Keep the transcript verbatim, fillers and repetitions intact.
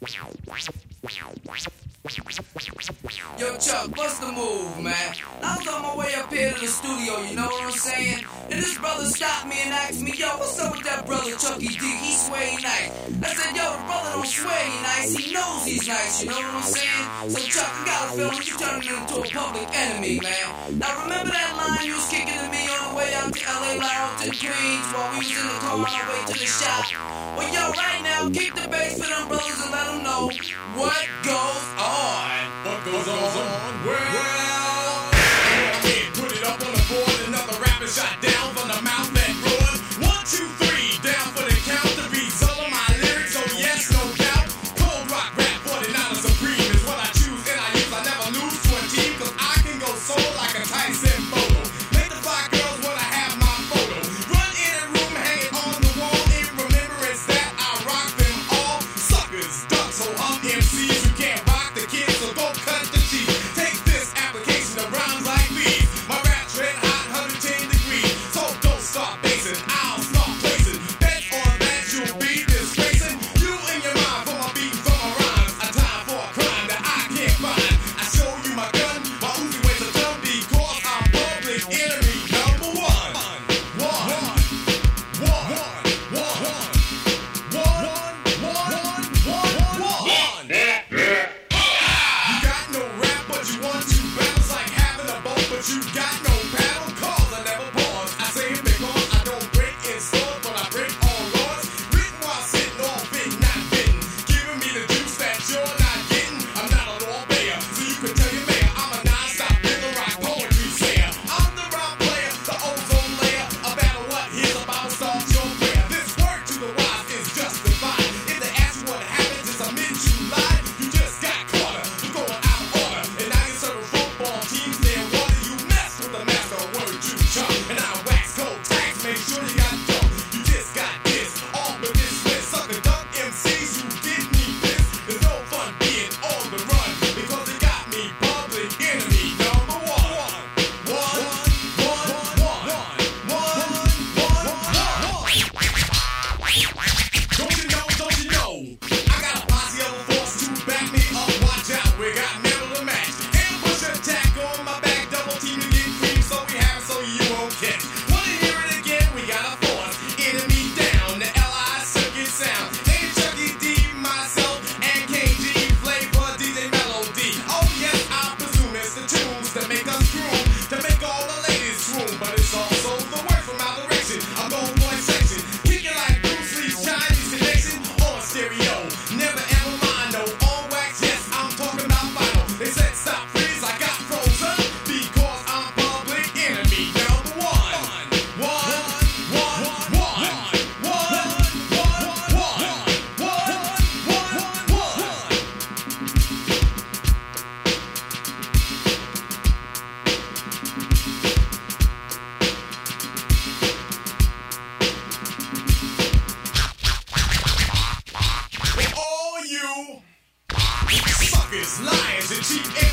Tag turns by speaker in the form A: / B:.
A: Yo, Chuck, what's the move, man? I was on my way up here to the studio, you know what I'm saying? And this brother stopped me and asked me, yo, what's up with that brother Chucky D? He swear he nice. I said, yo, the brother don't swear he nice, he knows he's nice, you know what I'm saying? So, Chuck, I got a feeling you turning into a public enemy, man. Now, remember that line you was kicking to me on the way out to L A, Laurelton, Queens, while we was in the car on our way to the shop? Well, yo, right now, kick the bass for them brothers and let them know what goes on.
B: What goes on? Well, yeah, put it up on the board. Another rapper shot down from the mouth that roared. One, two, three, down for the count. The result of my lyrics, oh yes, no doubt. Cold rock rap, forty-nine supreme is what I choose and I use. I never lose to a team, cause I can go solo like a Tyson photo. Make the fly girls wanna have my photo. Run in a room, hang it on the wall. In remembrance that I rock them all. Suckers, ducks, so I'm M Cs who can't rock the kids, so go cut the cheese. Take this application of rhymes like these. My rap's red hot, one hundred ten degrees. So don't start basing, I'll start placing. Bet on that you'll be disgracing. You in your mind for my beat, for my rhymes. A time for a crime that I can't find. I show you my gun, my Uzi weighs a ton because I'm public enemy number one. One, one, one, one, one, one, one, one, one. You got no rap, but you want to battles like having a boat, but you got no paddle. Cause I never pause. I say it because I don't break in stores, but I break on laws. Written while sitting all bitten, not bitten. Giving me the juice that you're not getting. I'm not a law payer, so you can tell your mayor I'm a non-stop rhythm rock poetry sayer. I'm the rock player, the ozone layer. A battle what? Here's a Bible start your prayer. This word to the wise is justified. If they ask you what happens, just admit you lied. You just got caught. You're going out of order. And now you serve football teams near water. You mess with the master word you chunk. And I wax cold tax, make sure you got dump. You just got this, all but this list. Sucker duck M Cs, you didn't need this. There's no fun being on the run because they got me public enemy number one. One, one, one, one, one, one. Don't you know, don't you know? I got a posse of a force to back me up. Watch out, we got metal to match. Ambush attack on my back, double team to get cream, so we have it so you won't catch. Wanna hear it again? We got a force. Enemy down, the L I circuit sound. Hey, Chucky D, myself, and K G flavor D J Melody. Oh yes, I presume it's the tunes that make us groove, to make all the ladies swoon. But it's also the word from our direction. A gold boy section, kicking like Bruce Lee's Chinese connection on stereo. Never ever mind, no on wax. Yes, I'm talking about vinyl. They said stop, please. I got frozen because I'm public enemy number one. One, one, one, one, one, one, one, one, one. For all you suckers, liars, and cheap